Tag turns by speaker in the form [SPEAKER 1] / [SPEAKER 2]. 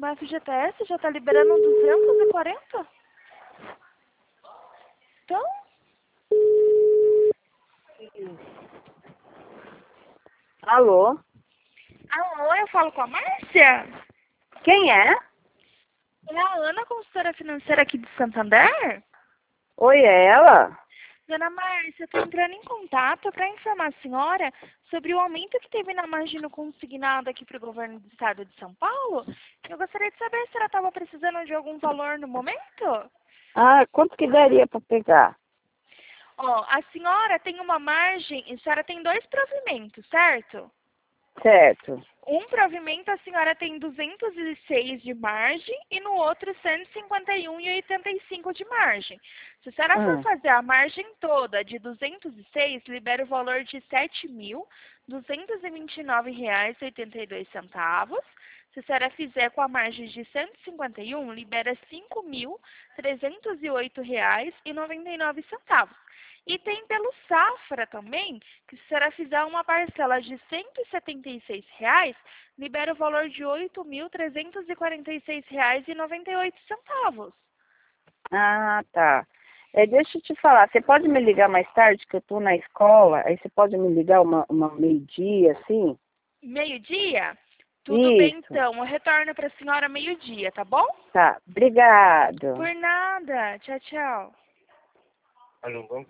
[SPEAKER 1] Mas FGTS já tá liberando 240? Então?
[SPEAKER 2] Alô?
[SPEAKER 1] Alô, eu falo com a Márcia?
[SPEAKER 2] Quem é?
[SPEAKER 1] É a Ana, consultora financeira aqui de Santander?
[SPEAKER 2] Oi, é ela?
[SPEAKER 1] Dona Márcia, eu tô entrando em contato para informar a senhora sobre o aumento que teve na margem no consignado aqui para o governo do estado de São Paulo. Eu gostaria de saber se ela estava precisando de algum valor no momento.
[SPEAKER 2] Ah, quanto que daria para pegar?
[SPEAKER 1] Ó, a senhora tem uma margem, a senhora tem 2 provimentos, certo?
[SPEAKER 2] Certo.
[SPEAKER 1] Um provimento a senhora tem 206 de margem e no outro 151,85 de margem. Se a senhora for
[SPEAKER 2] Hum.
[SPEAKER 1] fazer a margem toda de 206, libera o valor de R$ 7.229,82. Se a senhora fizer com a margem de 151, libera R$ 5.308,99. E tem pelo Safra também, que se a senhora fizer uma parcela de R$ 176, libera o valor de R$ 8.346,98.
[SPEAKER 2] Ah, tá. Deixa eu te falar, você pode me ligar mais tarde, que eu tô na escola, aí você pode me ligar uma meio-dia, assim?
[SPEAKER 1] Meio-dia? Tudo bem,
[SPEAKER 2] Isso.
[SPEAKER 1] então. Eu retorno para a senhora meio-dia, tá bom?
[SPEAKER 2] Tá, obrigado.
[SPEAKER 1] Por nada. Tchau, tchau.